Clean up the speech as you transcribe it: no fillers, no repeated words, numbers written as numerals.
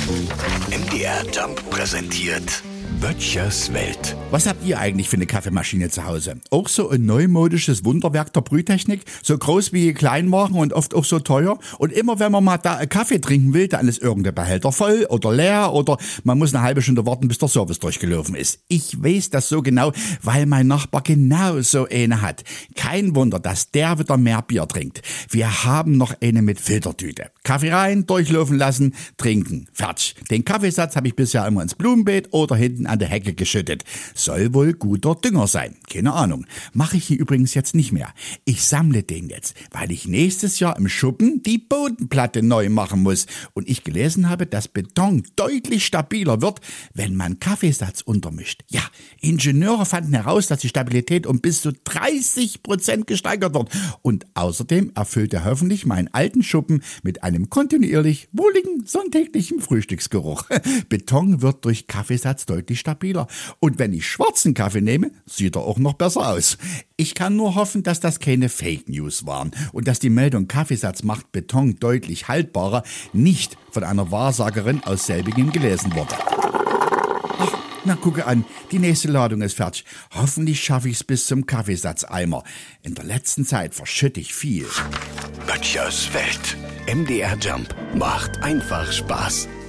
MDR Jump präsentiert Böttchers Welt. Was habt ihr eigentlich für eine Kaffeemaschine zu Hause? Auch so ein neumodisches Wunderwerk der Brühtechnik? So groß wie Kleinwagen und oft auch so teuer? Und immer wenn man mal da einen Kaffee trinken will, dann ist irgendein Behälter voll oder leer oder man muss eine halbe Stunde warten, bis der Service durchgelaufen ist. Ich weiß das so genau, weil mein Nachbar genau so eine hat. Kein Wunder, dass der wieder mehr Bier trinkt. Wir haben noch eine mit Filtertüte. Kaffee rein, durchlaufen lassen, trinken. Fertig. Den Kaffeesatz habe ich bisher immer ins Blumenbeet oder hinten an der Hecke geschüttet. Soll wohl guter Dünger sein. Keine Ahnung. Mache ich hier übrigens jetzt nicht mehr. Ich sammle den jetzt, weil ich nächstes Jahr im Schuppen die Bodenplatte neu machen muss. Und ich gelesen habe, dass Beton deutlich stabiler wird, wenn man Kaffeesatz untermischt. Ja, Ingenieure fanden heraus, dass die Stabilität um bis zu 30% gesteigert wird. Und außerdem erfüllt er hoffentlich meinen alten Schuppen mit einem kontinuierlich wohligen, sonntäglichen Frühstücksgeruch. Beton wird durch Kaffeesatz deutlich stabiler. Und wenn ich schwarzen Kaffee nehme, sieht er auch noch besser aus. Ich kann nur hoffen, dass das keine Fake News waren und dass die Meldung Kaffeesatz macht Beton deutlich haltbarer nicht von einer Wahrsagerin aus Selbingen gelesen wurde. Ach, na gucke an, die nächste Ladung ist fertig. Hoffentlich schaffe ich es bis zum Kaffeesatzeimer. In der letzten Zeit verschütte ich viel. Böttchers Welt. MDR Jump macht einfach Spaß.